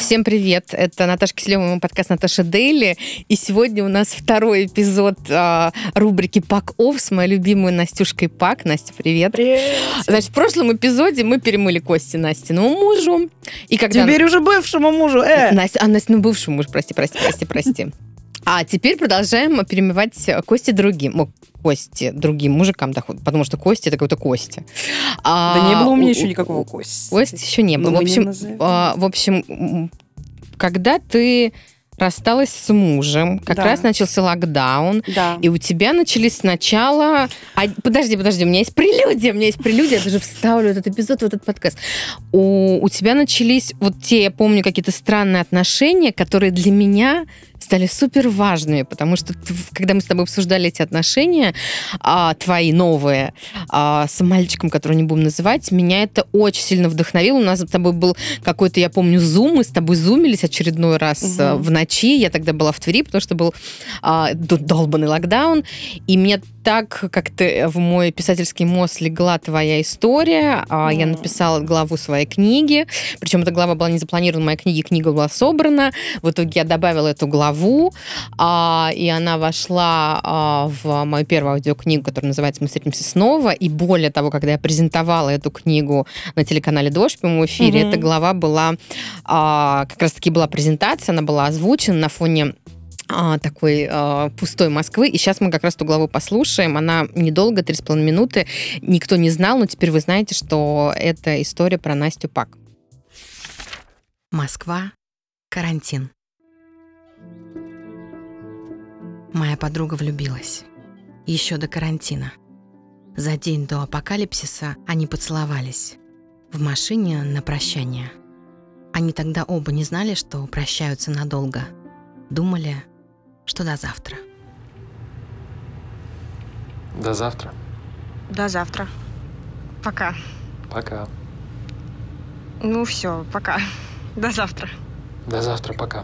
Всем привет, это Наташа Киселева, мой подкаст «Наташа Дейли», и сегодня у нас второй эпизод рубрики «Пак-офф» с моей любимой Настюшкой Пак. Настя, привет. Привет. Значит, в прошлом эпизоде мы перемыли кости Настиному мужу. И когда... Теперь уже бывшему мужу. Настя, бывшему мужу, прости. А теперь продолжаем перемывать кости другим мужикам, потому что кости — это какой-то кости. Да не было у меня еще никакого кости. Кости еще не было. В общем, когда ты рассталась с мужем, как раз начался локдаун, и у тебя начались сначала... Подожди, у меня есть прелюдия, я даже вставлю этот эпизод в этот подкаст. У тебя начались я помню, какие-то странные отношения, которые для меня стали супер важными, потому что когда мы с тобой обсуждали эти отношения, твои новые, с мальчиком, которого не будем называть, меня это очень сильно вдохновило. У нас с тобой был какой-то, я помню, зум, мы с тобой зумились очередной раз в ночи, я тогда была в Твери, потому что был долбанный локдаун, и мне так как-то в мой писательский мозг легла твоя история. Я написала главу своей книги, причем эта глава была не запланирована в моей книге, книга была собрана. В итоге я добавила эту главу, и она вошла в мою первую аудиокнигу, которая называется «Мы встретимся снова». И более того, когда я презентовала эту книгу на телеканале «Дождь» в прямом эфире, эта глава была, как раз-таки была презентация, она была озвучена на фоне такой пустой Москвы. И сейчас мы как раз эту главу послушаем. Она недолго, 3,5 минуты. Никто не знал, но теперь вы знаете, что это история про Настю Пак. Москва. Карантин. Моя подруга влюбилась. Еще до карантина. За день до апокалипсиса они поцеловались. В машине на прощание. Они тогда оба не знали, что прощаются надолго. Думали, что до завтра. До завтра. До завтра. Пока. Пока. Ну все, пока. До завтра. До завтра, пока.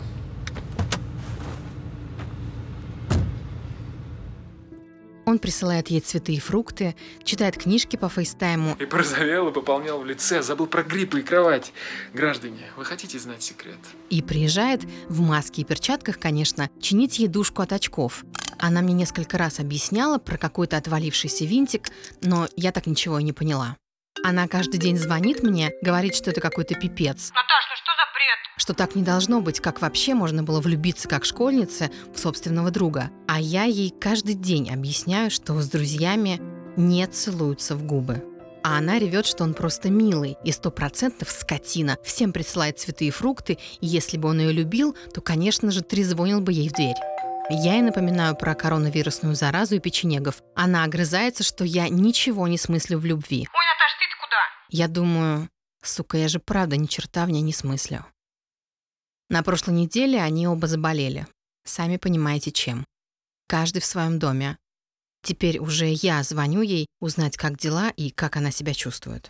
Он присылает ей цветы и фрукты, читает книжки по фейстайму. И порозовел, и пополнял в лице, забыл про гриппы и кровать. Граждане, вы хотите знать секрет? И приезжает, в маске и перчатках, конечно, чинить ей дужку от очков. Она мне несколько раз объясняла про какой-то отвалившийся винтик, но я так ничего и не поняла. Она каждый день звонит мне, говорит, что это какой-то пипец. Наташ, ну что за бред? Что так не должно быть, как вообще можно было влюбиться как школьнице в собственного друга. А я ей каждый день объясняю, что с друзьями не целуются в губы. А она ревет, что он просто милый и 100% скотина. Всем присылает цветы и фрукты, и если бы он ее любил, то, конечно же, трезвонил бы ей в дверь. Я ей напоминаю про коронавирусную заразу и печенегов. Она огрызается, что я ничего не смыслю в любви. Ой, Наташ, ты-то куда? Я думаю, сука, я же правда ни черта в ней не смыслю. На прошлой неделе они оба заболели. Сами понимаете, чем. Каждый в своем доме. Теперь уже я звоню ей узнать, как дела и как она себя чувствует.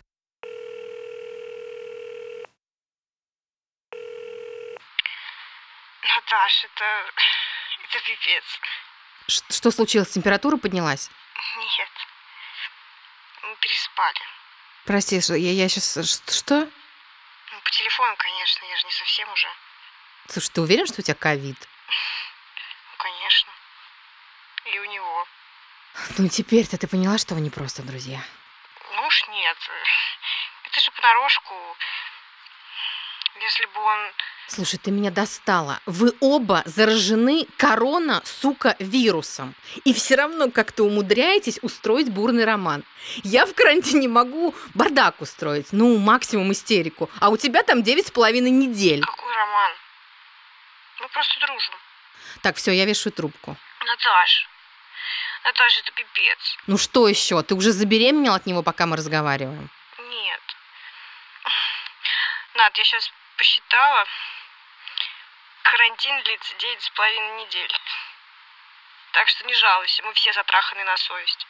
Наташ, это пипец. Что случилось? Температура поднялась? Нет. Мы переспали. Прости, я сейчас... Что? Ну, по телефону, конечно, я же не совсем уже. Слушай, ты уверен, что у тебя ковид? Ну, конечно. И у него. Ну, теперь-то ты поняла, что вы не просто друзья. Ну уж нет. Это же понарошку. Если бы он... Слушай, ты меня достала. Вы оба заражены вирусом. И все равно как-то умудряетесь устроить бурный роман. Я в карантине могу бардак устроить, максимум истерику. А у тебя там 9,5 недель. Какой роман? Мы просто дружим. Так, все, я вешаю трубку. Наташ, это пипец. Ну что еще? Ты уже забеременела от него, пока мы разговариваем? Нет. Над, я сейчас посчитала. Карантин длится 9,5 недель. Так что не жалуйся, мы все затраханы на совесть.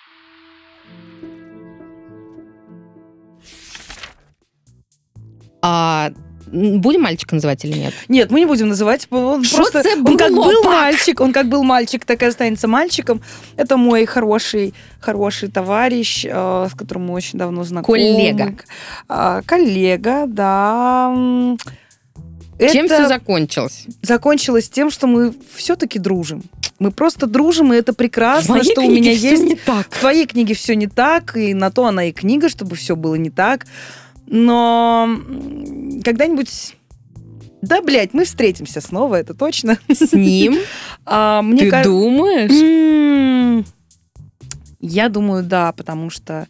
Будем мальчика называть или нет? Нет, мы не будем называть. Он как был мальчик, так и останется мальчиком. Это мой хороший товарищ, с которым мы очень давно знакомы. Коллега. Коллега, да. Чем все закончилось? Закончилось тем, что мы все-таки дружим. Мы просто дружим, и это прекрасно, что у меня есть... Не так. В твоей книге все не так, и на то она и книга, чтобы все было не так. Но когда-нибудь... Да, блядь, мы встретимся снова, это точно. С ним? Ты думаешь? Я думаю, да, потому что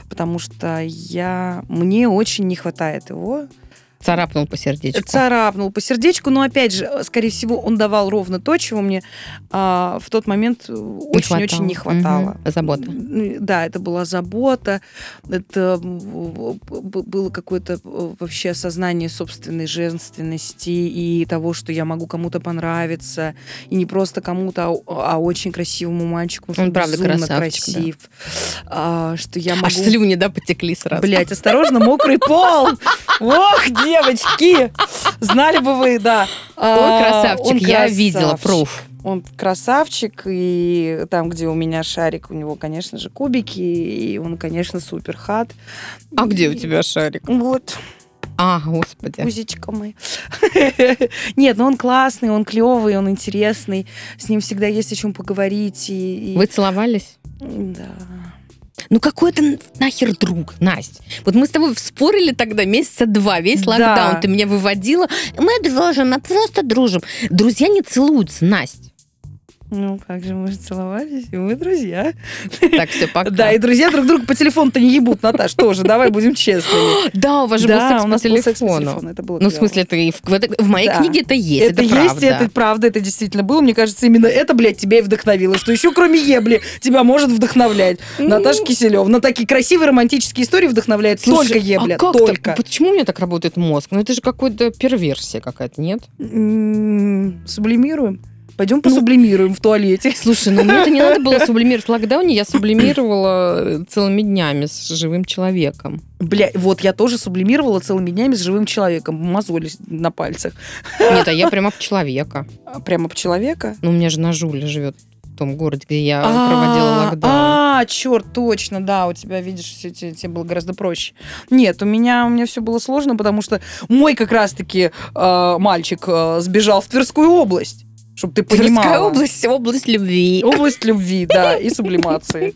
мне очень не хватает его. Царапнул по сердечку. Царапнул по сердечку, но, опять же, скорее всего, он давал ровно то, чего мне в тот момент очень-очень не хватало. Забота. Да, это была забота, это было какое-то вообще осознание собственной женственности и того, что я могу кому-то понравиться, и не просто кому-то, а очень красивому мальчику, он правда безумно красив. Да. Что я могу... Аж слюни, да, потекли сразу. Блять, осторожно, мокрый пол! Ох, девочки! Знали бы вы, да. Он красавчик, я видела, пруф. Он красавчик, и там, где у меня шарик, у него, конечно же, кубики, и он, конечно, супер хат. А где у тебя шарик? Вот. Господи. Пузичка мой. Нет, он классный, он клевый, он интересный. С ним всегда есть о чем поговорить. Вы целовались? Да. Какой ты нахер друг, Настя? Вот мы с тобой спорили тогда месяца 2, весь локдаун. Ты меня выводила. Мы дружим, мы просто дружим. Друзья не целуются, Настя. Как же мы же целовались, и мы друзья. Так, все, пока. Да, и друзья друг друга по телефону-то не ебут, Наташ, тоже, давай будем честными. Да, у вас же был секс по телефону. Это было в смысле, в моей книге это есть, это правда. Это есть, это правда, это действительно было. Мне кажется, именно это, блядь, тебя и вдохновило. Что еще, кроме ебли, тебя может вдохновлять? Наташа Киселева. На такие красивые романтические истории вдохновляет только ебля, только. Почему у меня так работает мозг? Это же какая-то перверсия какая-то, нет? Сублимируем. Пойдем посублимируем в туалете. Слушай, мне это не надо было сублимировать в локдауне. Я сублимировала целыми днями с живым человеком. Бля, вот я тоже сублимировала целыми днями с живым человеком. Мозоли на пальцах. Нет, а я прямо об человека. Прямо об человека? У меня жена Жуля живет в том городе, где я проводила локдаун. Черт, точно, да, у тебя, видишь, тебе было гораздо проще. Нет, у меня все было сложно, потому что мой как раз-таки мальчик сбежал в Тверскую область. Чтобы ты понимала. Тверская область любви. Область любви, да, и сублимации.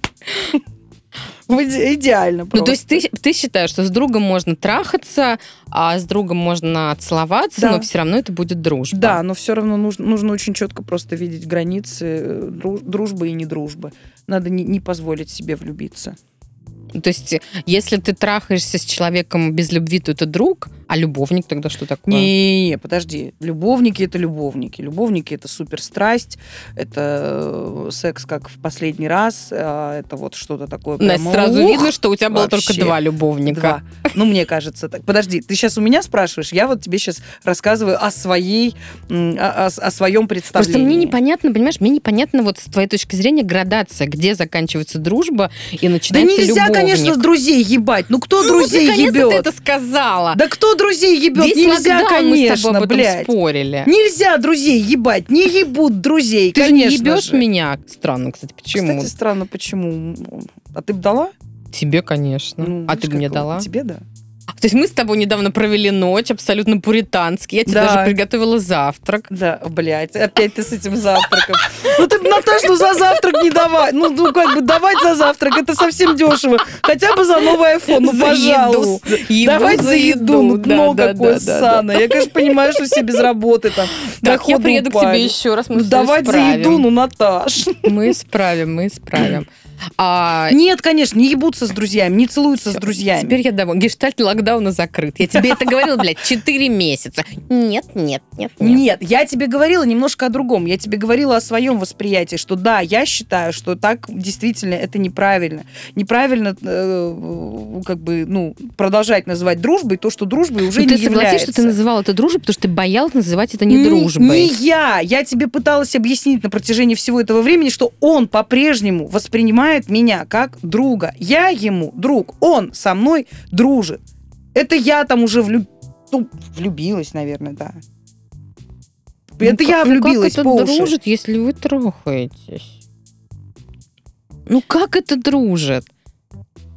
Идеально просто. То есть ты считаешь, что с другом можно трахаться, а с другом можно целоваться, но все равно это будет дружба. Да, но все равно нужно очень четко просто видеть границы дружбы и недружбы. Надо не позволить себе влюбиться. То есть, если ты трахаешься с человеком без любви, то это друг, а любовник тогда что такое? Не, подожди. Любовники – это любовники. Любовники – это суперстрасть, это секс как в последний раз, это вот что-то такое. Настя, сразу видно, что у тебя было только 2 любовника. 2. Мне кажется так. Подожди, ты сейчас у меня спрашиваешь, я вот тебе сейчас рассказываю о своем представлении. Просто мне непонятно, понимаешь, вот с твоей точки зрения градация, где заканчивается дружба и начинается любовь. Да нельзя, конечно, друзей ебать. Кто друзей ебет? Наконец-то ты это сказала. Да кто друзей ебет? Весь нельзя, конечно, мы с тобой об этом спорили. Нельзя друзей ебать. Не ебут друзей, ты конечно же не ебешь меня. Странно, кстати, почему? Кстати, странно, почему? А ты бы дала? Тебе, конечно. А ты бы мне дала? Тебе, да. То есть мы с тобой недавно провели ночь абсолютно пуритански. Я тебе даже приготовила завтрак. Да, блядь, опять ты с этим завтраком. Ты, Наташ, за завтрак не давай. Давать за завтрак, это совсем дешево. Хотя бы за новый iPhone, пожалуйста. Давать за еду. Какое ссано. Я, конечно, понимаю, что все без работы там. Так, я приеду к тебе еще раз, мы давать за еду, Наташ. Мы исправим. Нет, конечно, не ебутся с друзьями, не целуются с друзьями. Теперь я домой. Гештальт локдауна закрыт. Я тебе это говорила, 4 месяца. Нет. Нет, я тебе говорила немножко о другом. Я тебе говорила о своем восприятии, что да, я считаю, что так действительно это неправильно. Неправильно продолжать называть дружбой то, что дружбой уже не является. Ты согласись, что ты называла это дружбой, потому что ты боялась называть это не дружбой. Не я. Я тебе пыталась объяснить на протяжении всего этого времени, что он по-прежнему воспринимает меня как друга. Я ему друг. Он со мной дружит. Это я там уже влюбилась, наверное, да. Это я влюбилась по уши. Как это дружит, если вы трахаетесь? Как это дружит?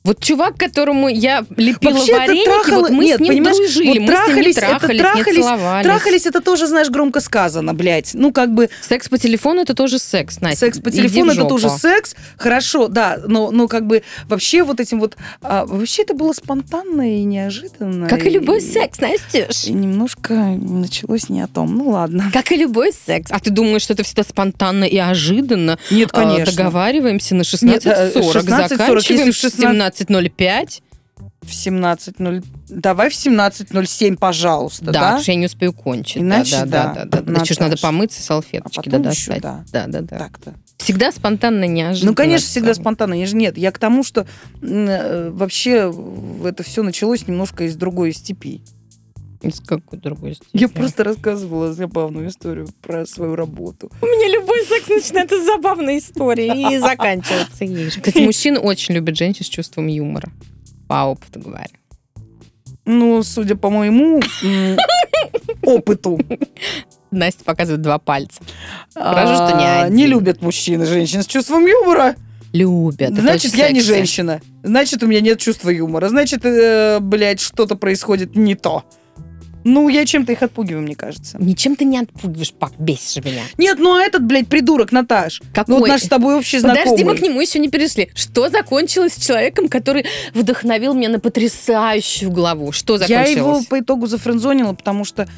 Вот чувак, которому я лепила Вообще вареники, вот мы с ним дружили, мы с ним не трахались, не целовались. Трахались, это тоже, знаешь, громко сказано, блядь. Ну, как бы... Секс по телефону, это тоже секс, Настя. Секс по телефону, это тоже секс. Хорошо, да, но как бы вообще вот этим вот... вообще это было спонтанно и неожиданно. Как и любой секс, Настюш. И немножко началось не о том. Ну, ладно. Как и любой секс. А ты думаешь, что это всегда спонтанно и ожиданно? Нет, конечно. Договариваемся на 16:40, заканчиваем в 17:05. В 17:0... Давай в 17:07, пожалуйста, да? Потому что я не успею кончить. Иначе, да. Значит, надо помыться, салфеточки достать. Да. Так-то. Всегда спонтанно, неожиданно. Ну, конечно, всегда спонтанно. Нет, я к тому, что вообще это все началось немножко из другой степи. Из какой другой степи? Я просто рассказывала забавную историю про свою работу. У меня любой секс начинается с забавной истории и заканчивается ей же. Кстати, мужчины очень любят женщин с чувством юмора. По опыту говорю. Ну, судя по моему опыту. Настя показывает 2 пальца. Хорошо, что не один. Не любят мужчины женщин с чувством юмора. Любят. Значит, я не женщина. Значит, у меня нет чувства юмора. Значит, блядь, что-то происходит не то. Ну, я чем-то их отпугиваю, мне кажется. Ничем ты не отпугиваешь, Пак, бесишь меня. Нет, ну а этот, блядь, придурок, Наташ. Какой? Ну, вот наш с тобой общий знакомый. Подожди, мы к нему еще не перешли. Что закончилось с человеком, который вдохновил меня на потрясающую главу? Что закончилось? Я его по итогу зафрендзонила, потому что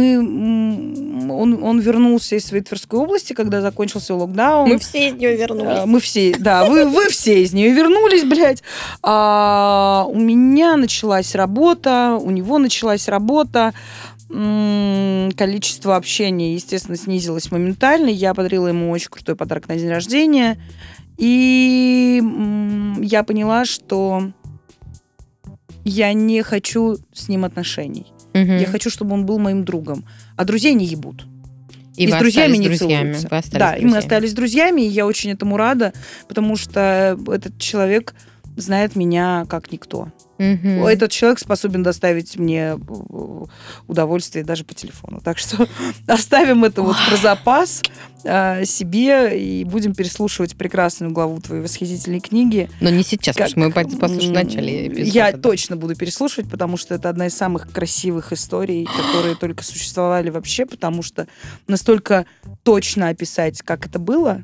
он вернулся из своей Тверской области, когда закончился локдаун. Мы все из нее вернулись. Мы все, да, вы все из нее вернулись, блядь. У меня началась работа, у него началась работа. Количество общения, естественно, снизилось моментально. Я подарила ему очень крутой подарок на день рождения. И я поняла, что я не хочу с ним отношений. Я хочу, чтобы он был моим другом. А друзей не ебут. И с друзьями не целуются. Да, и мы остались друзьями, и я очень этому рада, потому что этот человек знает меня как никто. Этот человек способен доставить мне удовольствие даже по телефону. Так что оставим это вот про запас себе и будем переслушивать прекрасную главу твоей восхитительной книги. Но не сейчас, потому что мы послушаем в начале эпизода. Я точно буду переслушивать, потому что это одна из самых красивых историй, которые только существовали вообще, потому что настолько точно описать, как это было.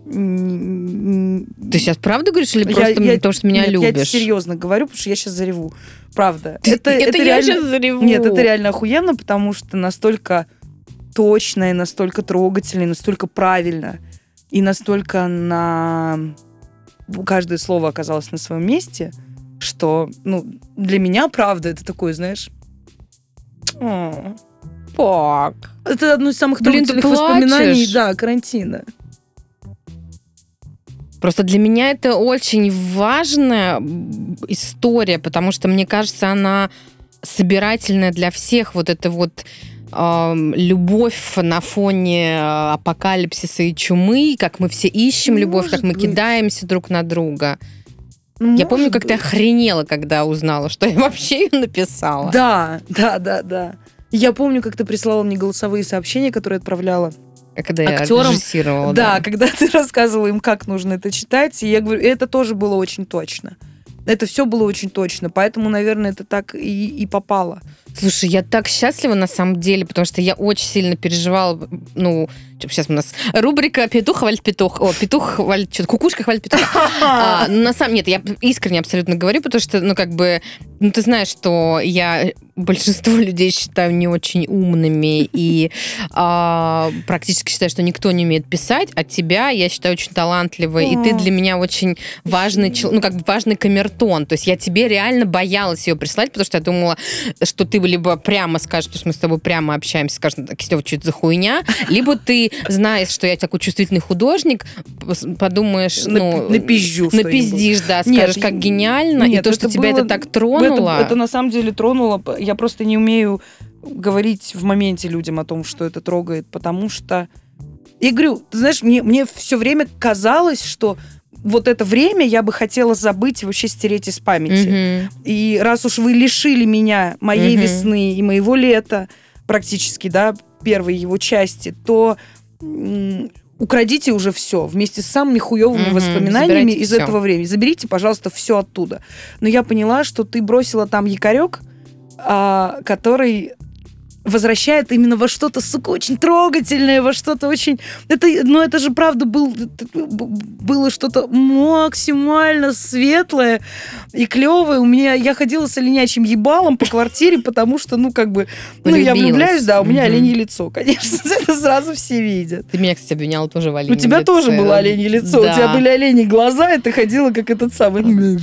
Ты сейчас правда говоришь или просто потому что меня любишь? Я это серьезно говорю, потому что я сейчас зареву. Правда. Это я реально, сейчас зареву. Нет, это реально охуенно, потому что настолько точно и настолько трогательно, и настолько правильно, и настолько каждое слово оказалось на своем месте, что, для меня, правда, это такое, знаешь... Пак. Это одно из самых трогательных воспоминаний, карантина. Просто для меня это очень важная история, потому что, мне кажется, она собирательная для всех. Вот эта вот любовь на фоне апокалипсиса и чумы, как мы все ищем любовь, как мы кидаемся друг на друга. Я помню, как ты охренела, когда узнала, что я вообще ее написала. Да. Я помню, как ты прислала мне голосовые сообщения, которые отправляла когда актерам. Я режиссировала. Да, когда ты рассказывала им, как нужно это читать. И я говорю, это тоже было очень точно. Это все было очень точно. Поэтому, наверное, это так и попало. Слушай, я так счастлива на самом деле, потому что я очень сильно переживала. Сейчас у нас рубрика «Петух хвалит петух». Петух хвалит что-то, кукушка хвалит петуха. Нет, я искренне абсолютно говорю, потому что, ты знаешь, что я большинство людей считаю не очень умными и практически считаю, что никто не умеет писать, а тебя я считаю очень талантливой, и ты для меня очень важный, важный камертон. То есть я тебе реально боялась ее прислать, потому что я думала, что ты либо прямо скажешь, потому что мы с тобой прямо общаемся, скажешь, Кистева, что это за хуйня, либо ты знаешь, что я такой чувствительный художник, подумаешь, напиздишь, да, скажешь, как гениально, и то, что тебя это так тронуло. Это на самом деле тронуло. Я просто не умею говорить в моменте людям о том, что это трогает, потому что... Я говорю, ты знаешь, мне все время казалось, что вот это время я бы хотела забыть и вообще стереть из памяти. И раз уж вы лишили меня моей весны и моего лета, практически, да, первой его части, то украдите уже все вместе с самыми хуевыми воспоминаниями из этого времени. Заберите, пожалуйста, все оттуда. Но я поняла, что ты бросила там якорек, который возвращает именно во что-то, сука, очень трогательное, во что-то очень... Это же, правда, было что-то максимально светлое и клевое. Я ходила с оленячьим ебалом по квартире, потому что, я влюбляюсь, у меня оленье лицо, конечно. Это сразу все видят. Ты меня, кстати, обвиняла тоже в оленьем лице. У тебя тоже было оленье лицо, у тебя были оленьи глаза, и ты ходила как этот самый...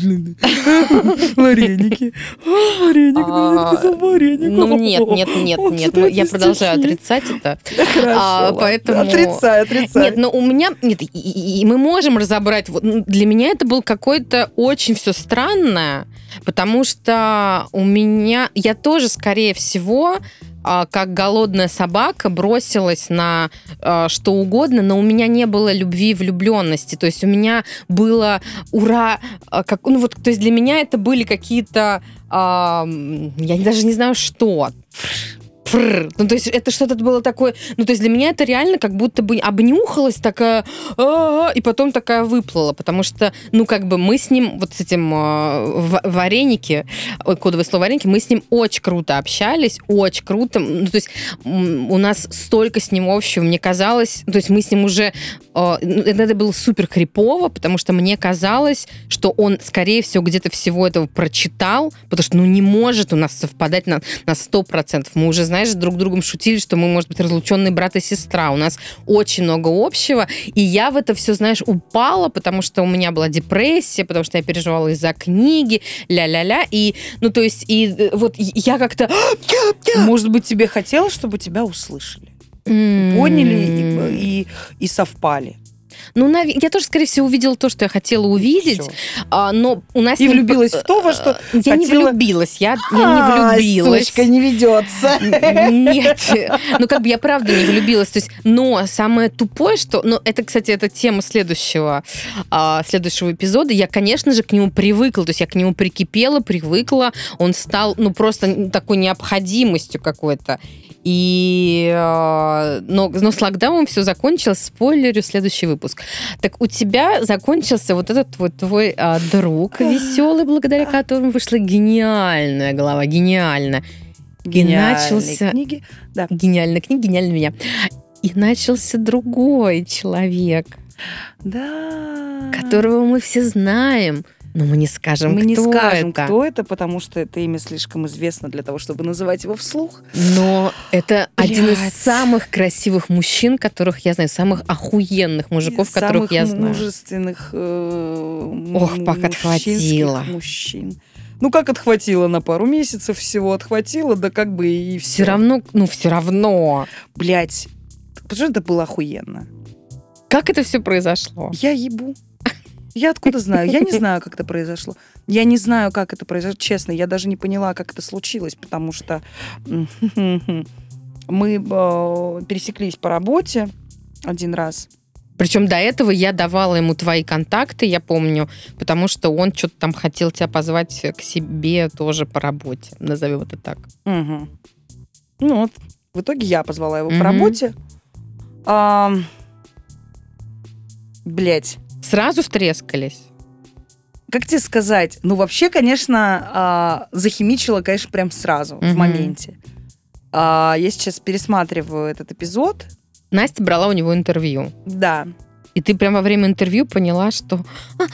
Вареники. Вареник. Ну, нет. Я продолжаю отрицать это. Хорошо. Поэтому... Отрицай. Нет, но у меня... Нет, и мы можем разобрать... Для меня это было какое-то очень все странное, потому что у меня... Я тоже, скорее всего, как голодная собака бросилась на что угодно, но у меня не было любви и влюбленности. То есть у меня было ура... то есть для меня это были какие-то... я даже не знаю, что... Ну, то есть это что-то было такое... Ну, то есть для меня это реально как будто бы обнюхалась такая... И потом такая выплыла. Потому что, мы с ним, вот с этим вареники, кодовое слово вареники, мы с ним очень круто общались, очень круто. Ну, то есть у нас столько с ним общего. Мне казалось... То есть мы с ним уже... Это было супер крипово, потому что мне казалось, что он, скорее всего, где-то всего этого прочитал, потому что, не может у нас совпадать на 100%. Мы уже, знаешь, друг другом шутили, что мы, может быть, разлученные брат и сестра. У нас очень много общего. И я в это все, знаешь, упала, потому что у меня была депрессия, потому что я переживала из-за книги, ля-ля-ля. И, вот я как-то... Может быть, тебе хотелось, чтобы тебя услышали? Поняли и совпали. Я тоже, скорее всего, увидела то, что я хотела увидеть, но у нас... И влюбилась в то, во что я не влюбилась, я не влюбилась. Сучка, не ведется. Нет, я правда не влюбилась. То есть, но самое тупое, что... это, кстати, это тема следующего эпизода. Я, конечно же, к нему привыкла. То есть я к нему привыкла. Он стал, просто такой необходимостью какой-то. Но с локдауном все закончилось. Спойлерю следующий выпуск. Так у тебя закончился вот этот вот твой друг веселый, благодаря которому вышла гениальная глава. Гениальная. Гениальные книги. Да. Гениальная книга, гениальная меня. И начался другой человек. Да. Которого мы все знаем. Но мы не скажем, кто это, потому что это имя слишком известно для того, чтобы называть его вслух. Но это один из самых красивых мужчин, которых я знаю, самых охуенных мужиков, которых я знаю. Самых мужественных как отхватило. Мужчин. Как отхватило на пару месяцев всего, отхватило, да как бы и все. Все равно. Блять, потому что это было охуенно. Как это все произошло? Я ебу. Я откуда знаю? Я не знаю, как это произошло. Я не знаю, как это произошло. Честно, я даже не поняла, как это случилось, потому что мы пересеклись по работе один раз. Причем до этого я давала ему твои контакты, я помню, потому что он что-то там хотел тебя позвать к себе тоже по работе. Назовем это так. Угу. В итоге я позвала его по работе. Блять. Сразу втрескались? Как тебе сказать? Вообще, конечно, захимичила, конечно, прям сразу, в моменте. Я сейчас пересматриваю этот эпизод. Настя брала у него интервью. Да. И ты прям во время интервью поняла, что...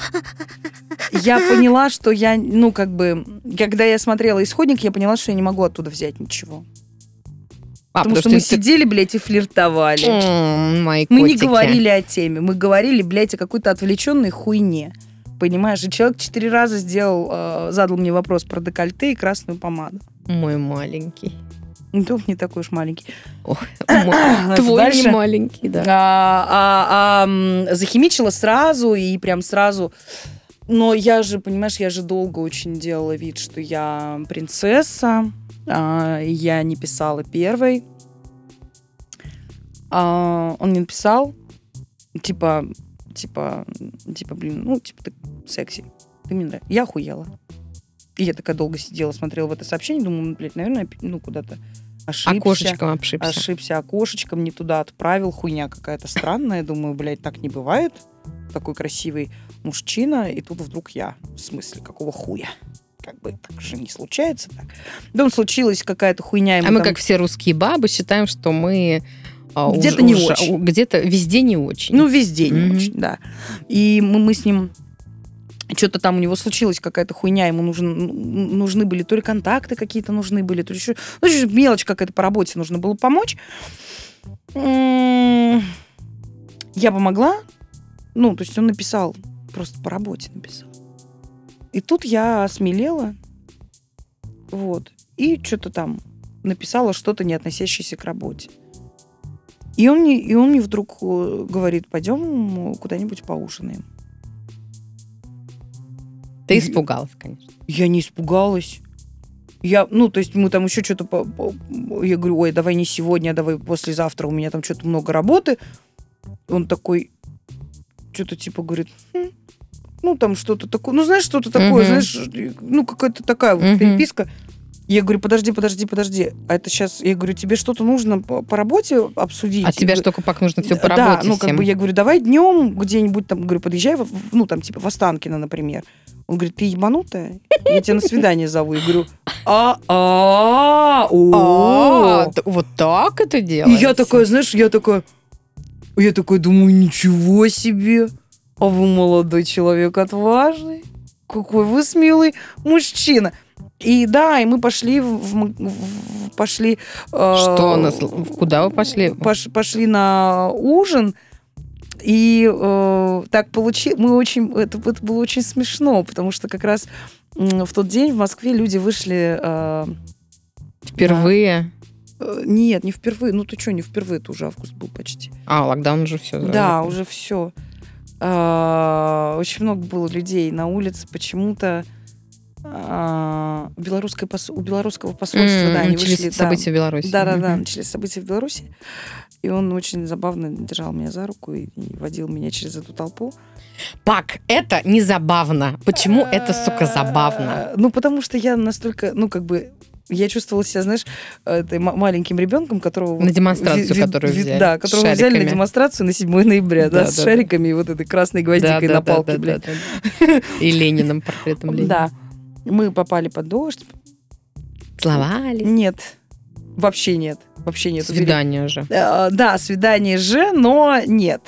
Я поняла, что я, когда я смотрела «Исходник», я поняла, что я не могу оттуда взять ничего. Потому что мы сидели, блядь, и флиртовали. Мои мы не говорили о теме. Мы говорили, блядь, о какой-то отвлеченной хуйне. Понимаешь? И человек 4 раза задал мне вопрос про декольте и красную помаду. Мой маленький. Ну, не такой уж маленький. Твой не маленький, да. Захимичила сразу и прям сразу... Но я же, понимаешь, долго очень делала вид, что я принцесса. Я не писала первой. Он мне написал, типа, блин, ты секси, ты мне нравишься. Я охуела. И я такая долго сидела, смотрела в это сообщение, думала, блядь, наверное, куда-то Ошибся окошечком, не туда отправил. Хуйня какая-то странная. Думаю, блядь, так не бывает. Такой красивый мужчина, и тут вдруг я. В смысле, какого хуя? Как бы так же не случается так. Потом случилась какая-то хуйня. Мы, как все русские бабы, считаем, что мы... Где-то не очень. Где-то везде не очень. Ну, везде не очень, да. И мы с ним... Что-то там у него случилась какая-то хуйня, ему нужны были, то ли контакты какие-то нужны были, то ли еще... Ну, мелочь какая-то по работе нужно было помочь. Я помогла. Ну, то есть он написал, просто по работе написал. И тут я осмелела. Вот. И что-то там написала, что-то не относящееся к работе. И он мне вдруг говорит, пойдем куда-нибудь поужинаем. Ты испугалась, конечно. Я не испугалась. То есть мы там еще что-то... Я говорю, ой, давай не сегодня, давай послезавтра, у меня там что-то много работы. Он такой, что-то типа говорит, там что-то такое, знаешь, что-то такое, знаешь, какая-то такая вот переписка. Я говорю, подожди. А это сейчас, я говорю, тебе что-то нужно по работе обсудить? А тебе что, как нужно все по работе? Да, я говорю, давай днем где-нибудь там, говорю, подъезжай, в Останкино, например. Он говорит, ты ебанутая? Я тебя на свидание зову. Я говорю, вот так это делается? И я такая, знаешь, я такая думаю, ничего себе, а вы молодой человек, отважный, какой вы смелый мужчина. И да, и мы пошли Куда вы пошли? Пошли на ужин. И так получилось, это было очень смешно, потому что как раз в тот день в Москве люди вышли... Впервые? Нет, не впервые. Ну ты что, не впервые, это уже август был почти. Локдаун уже все. Да, уже все. Очень много было людей на улице, почему-то у белорусского посольства, да, они вышли. События в Беларуси. Да, начались события в Беларуси. И он очень забавно держал меня за руку и водил меня через эту толпу. Пак, это не забавно. Почему это, сука, забавно? Потому что я настолько, я чувствовала себя, знаешь, маленьким ребенком, которого... На демонстрацию, которую взяли. Да, которого взяли на демонстрацию на 7 ноября, да, с шариками и вот этой красной гвоздикой на палке, блядь. И Лениным, портретом Ленина. Да. Мы попали под дождь. Целовались? Нет. Вообще нет. Свидание же. Да, свидание же, но нет.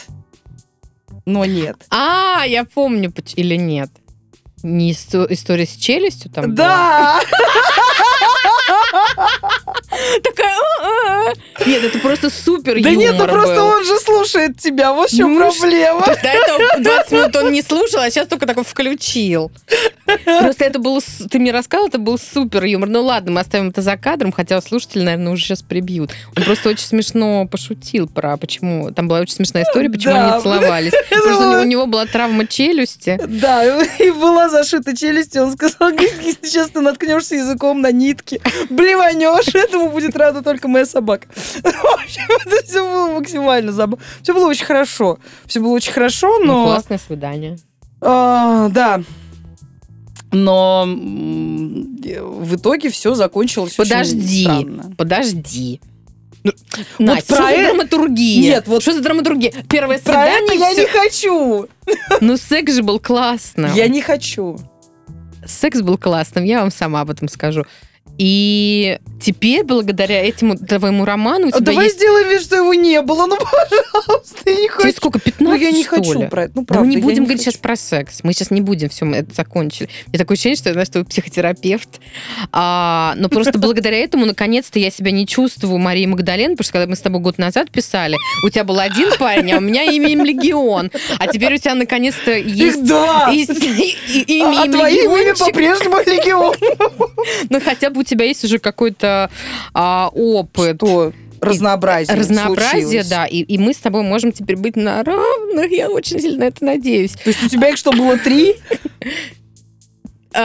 Я помню. Или нет? Не история с челюстью там Да! Такая... Нет, это просто супер юмор. Да нет, просто он же слушает тебя, вот в чем проблема. То есть до этого 20 минут он не слушал, а сейчас только такой включил. Просто это было... Ты мне рассказал, это был супер юмор. Ну ладно, мы оставим это за кадром, хотя слушатели, наверное, уже сейчас прибьют. Он просто очень смешно пошутил про почему... Там была очень смешная история, почему они целовались. Просто у него была травма челюсти. Да, и была зашита челюсть, и он сказал, сейчас ты наткнешься языком на нитки, блеванешь, этому будет рада только моя собака. В общем, это все было максимально забавно. Все было очень хорошо. Но... классное свидание. Да. Но в итоге все закончилось очень странно. Подожди. Настя, что за драматургия? Нет, что за драматургия? Первое свидание... Про это я не хочу. Ну, секс же был классным. Я не хочу. Секс был классным, я вам сама об этом скажу. И теперь, благодаря этому твоему роману, у тебя давай есть... сделаем вид, что его не было. Ну, пожалуйста, я не хочу. Тебе сколько, 15, я не что ли? хочу про это. Да мы не будем говорить сейчас про секс. Мы сейчас не будем, все, мы это закончили. Мне такое ощущение, что я, знаешь, твой психотерапевт. Но просто благодаря этому, наконец-то, я себя не чувствую Марией Магдален, потому что когда мы с тобой год назад писали, у тебя был один парень, а у меня имя Легион. А теперь у тебя, наконец-то, есть... Да! Имя а твое имя по-прежнему Легион. Ну, хотя бы у тебя есть уже какой-то опыт. Что? Разнообразие случилось. Да. И мы с тобой можем теперь быть на равных. Я очень сильно на это надеюсь. То есть у тебя их что, было 3?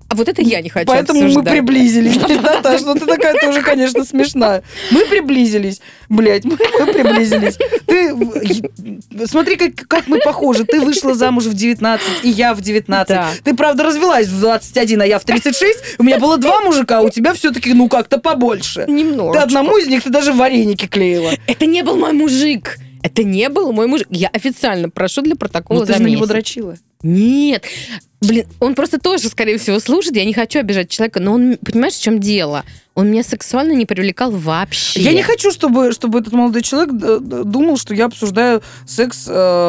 А вот это я не хочу Поэтому обсуждать. мы приблизились. Наташа, ну ты такая тоже, конечно, смешная. Мы приблизились. Блядь, мы приблизились. Ты смотри, как мы похожи. Ты вышла замуж в 19, и я в 19. Да. Ты, правда, развелась в 21, а я в 36. У меня было 2 мужика, а у тебя все-таки, ну, как-то побольше. Немножечко. Ты одному из них, ты даже вареники клеила. Это не был мой мужик. Это не был мой мужик. Я официально прошу для протокола Ты за же на него месяц. дрочила. Нет. Блин, он просто тоже, скорее всего, слушает. Я не хочу обижать человека, но он, понимаешь, в чем дело? Он меня сексуально не привлекал вообще. Я не хочу, чтобы этот молодой человек думал, что я обсуждаю секс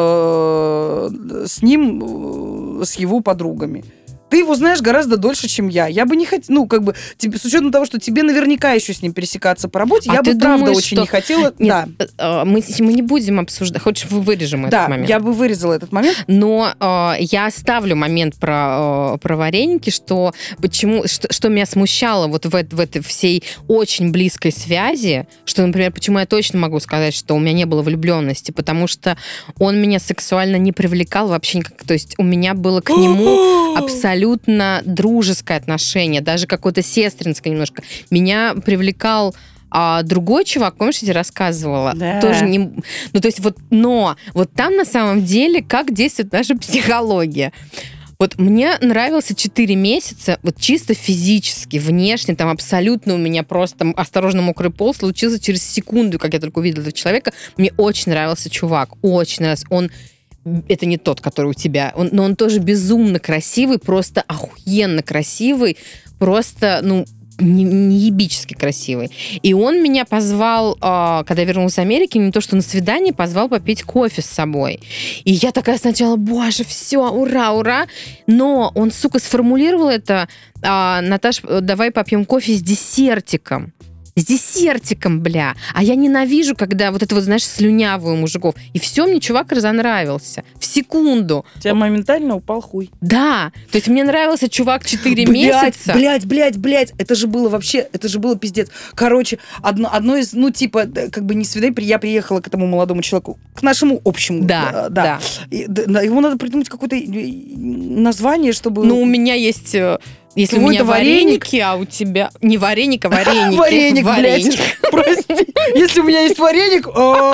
с ним, с его подругами. Ты его знаешь гораздо дольше, чем я. Я бы не хотела, ну, как бы, с учетом того, что тебе наверняка еще с ним пересекаться по работе, я бы, правда, очень не хотела. Нет, да. Мы не будем обсуждать. Хочешь, вырежем этот момент? Да, я бы вырезала этот момент. Но я оставлю момент про вареники, что меня смущало вот в этой всей очень близкой связи, что, например, почему я точно могу сказать, что у меня не было влюбленности, потому что он меня сексуально не привлекал вообще никак. То есть у меня было к нему абсолютно дружеское отношение, даже какое-то сестринское немножко. Меня привлекал другой чувак, помнишь, я тебе рассказывала? Да. Тоже не... Ну, то есть но вот там на самом деле как действует наша психология. Вот мне нравился 4 месяца, вот чисто физически, внешне, там абсолютно у меня просто осторожно мокрый пол случился через секунду, как я только увидела этого человека. Мне очень нравился чувак, очень нравился. Это не тот, который у тебя. Но он тоже безумно красивый, просто охуенно красивый, просто, неебически красивый. И он меня позвал, когда я вернулась из Америки, не то что на свидание, позвал попить кофе с собой. И я такая сначала, боже, все, ура, ура. Но он, сука, сформулировал это: Наташ, давай попьем кофе с десертиком. С десертиком, бля. А я ненавижу, когда вот это вот, знаешь, слюнявую мужиков. И все, мне чувак разонравился. В секунду. У тебя моментально упал хуй. Да. То есть мне нравился чувак 4 месяца. Блядь. Это же было пиздец. Короче, одно из, как бы не свидание, я приехала к этому молодому человеку, к нашему общему. Да. Ему надо придумать какое-то название, чтобы... Ну, у меня есть... Если у меня вареники, а у тебя... Не вареник, а вареники. Вареник, блядь. Прости. Если у меня есть вареник...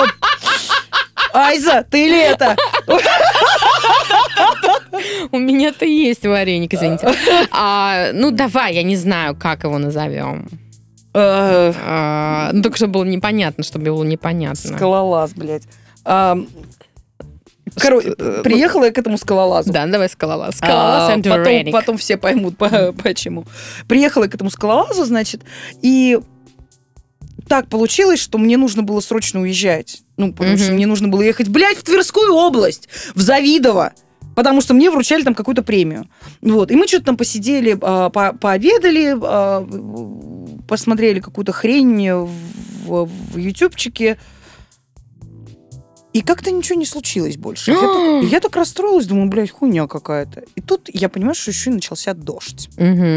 Айза, ты ли это? У меня-то есть вареник, извините. Давай, я не знаю, как его назовем. Только чтобы было непонятно, Скалолаз, блядь. Короче, приехала я к этому скалолазу. Да, давай скалолаз. Скалолаз and вареник. Потом все поймут, почему. Приехала я к этому скалолазу, значит, и так получилось, что мне нужно было срочно уезжать. Потому что мне нужно было ехать, блядь, в Тверскую область, в Завидово. Потому что мне вручали там какую-то премию. Вот. И мы что-то там посидели, пообедали, посмотрели какую-то хрень в ютубчике. И как-то ничего не случилось больше. Я так расстроилась, думаю, блядь, хуйня какая-то. И тут я понимаю, что еще и начался дождь.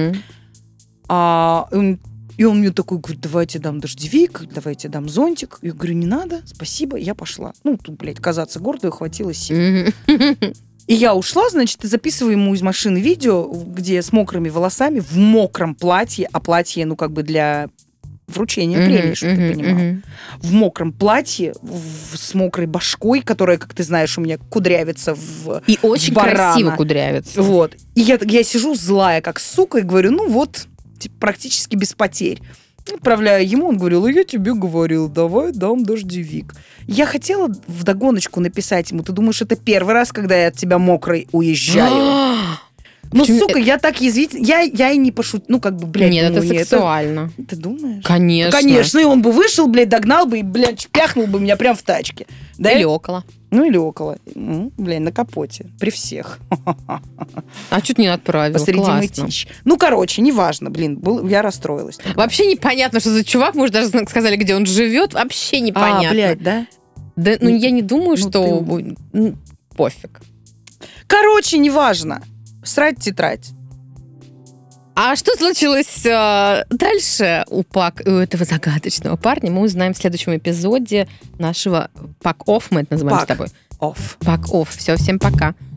И он мне такой говорит, давайте дам дождевик, давайте дам зонтик. Я говорю, не надо, спасибо, я пошла. Тут, блядь, казаться гордой, хватило сил. И я ушла, значит, и записываю ему из машины видео, где с мокрыми волосами, в мокром платье, а платье, для вручения премии, чтобы ты понимал. В мокром платье, с мокрой башкой, которая, как ты знаешь, у меня кудрявится и очень красиво кудрявится. Вот. И я сижу злая, как сука, и говорю, практически без потерь. Отправляю ему, он говорил, я тебе говорил, давай дам дождевик. Я хотела вдогоночку написать ему, ты думаешь, это первый раз, когда я от тебя мокрой уезжаю? Сука, я так язвительно... Я и не пошутила. Блядь... Нет, это сексуально. Ты думаешь? Конечно. Конечно, и он бы вышел, блядь, догнал бы и, блядь, пяхнул бы меня прям в тачке. Да? Или около. Или около. Блядь, на капоте. При всех. А чуть не отправил. Посреди мытищ. Короче, неважно, блин, я расстроилась. Вообще непонятно, что за чувак. Мы уже даже сказали, где он живет. Вообще непонятно. Блядь, да? Да, я не думаю, что... Пофиг. Короче, неважно. Срать тетрадь. А что случилось дальше у этого загадочного парня, мы узнаем в следующем эпизоде нашего Pack Off, мы это называем с тобой. Off. Pack Off. Все, всем пока.